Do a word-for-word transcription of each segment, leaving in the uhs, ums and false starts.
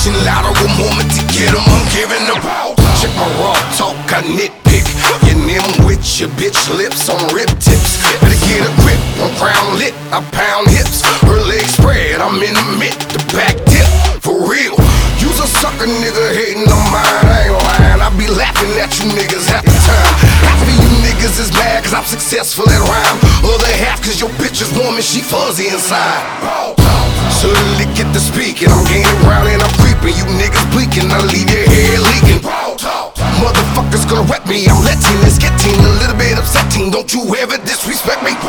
screeching louder with moment to get them. I'm giving the ball. Check my raw talk, I nitpick. Your name with your bitch lips on rib tips. Better get a grip, I'm crown lit, I pound hips. Her legs spread, I'm in the mid, the back dip. For real, you's a sucker nigga hating on mine, I ain't lying. I be laughing at you niggas half the time. Half of you niggas is mad cause I'm successful at rhyme. Other half cause your bitch is warm and she fuzzy inside. Suddenly get to speaking, I'm gaining ground and I'm creeping. You niggas bleaking, I leave your hair leaking. Motherfuckers gonna rep me, I'm letting this get teen a little bit upsetting. Don't you ever disrespect me.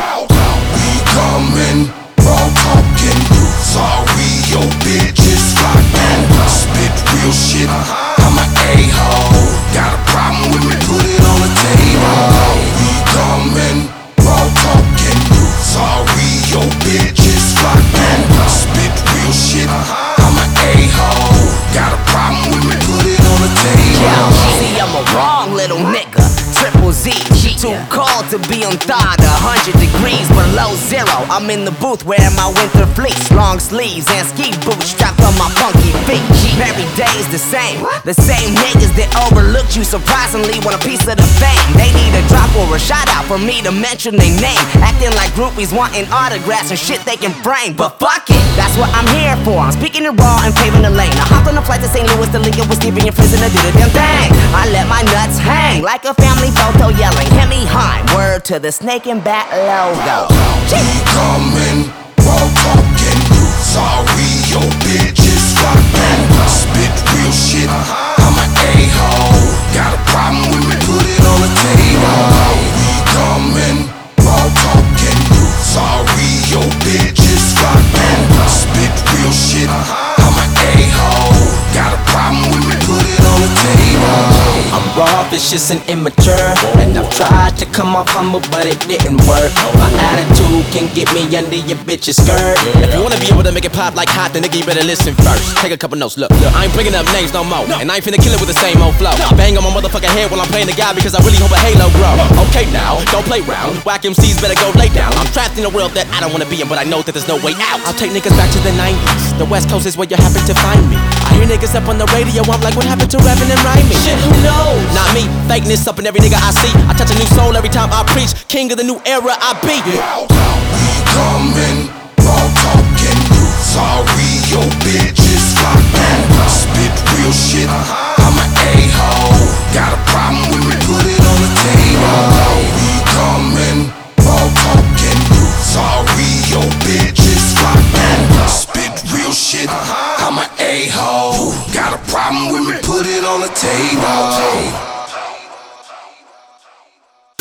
We coming, all talking, sorry your bitch is fucking. Spit real shit, I'm an a-hole. Got a problem with me, put it on the table. We coming, all talking, sorry your bitch is fucking. Spit real shit, I'm an a-hole. Got a problem with me, put it on the table. Yeah, see, I'm a wrong little nigga. Triple Z, too cold to be on thawed. A hundred degrees below zero. I'm in the booth wearing my winter fleece, long sleeves and ski boots strapped on my funky feet. Every day's the same. The same niggas that overlooked you surprisingly want a piece of the fame. They need a drop or a shout out for me to mention their name. Acting like groupies wanting autographs and shit they can frame. But fuck it, that's what I'm here for. I'm speaking it raw and paving the lane. I hopped on a flight to Saint Louis to link up with Stevie and Frizz and I did a damn thing. I let my nuts hang like a family photo yelling, "Hit me high." Word to the snake and bat logo. We coming, all talking, sorry your bitch is fucking. Spit real shit, I'm an a-hole. Got a problem with me, put it on the table. We coming, all talking, sorry your bitch is fucking. Spit real shit, I'm an a-hole. Got a problem with me, put it on the table. I'm raw, vicious, and immature, and I've tried to come off humble, but it didn't work. My attitude can get me under your bitch's skirt. If you wanna be able to make it pop like hot, then nigga, you better listen first. Take a couple notes, look, I ain't bringing up names no more, and I ain't finna kill it with the same old flow. Bang on my motherfucking head while I'm playing the guy because I really hope a halo grow. Okay now, don't play round, whack M Cs better go lay down. I'm trapped in a world that I don't wanna be in, but I know that there's no way out. I'll take niggas back to the nineties, the West Coast is where you happen to find me. I hear niggas up on the radio, I'm like, what happened to rapping and rhyming? Shit, who knows? Not me, fakeness up in every nigga I see. I touch a new soul every time I preach. King of the new era I be. Yeah. We coming, all talking, sorry your bitch is fucking. Spit real shit, I'm an a-hole. Got a problem with me, put it on the table. We coming, all talking, sorry your bitch is fucking. Spit real shit, I'm an a-hole. Got a problem with me, put it on the table.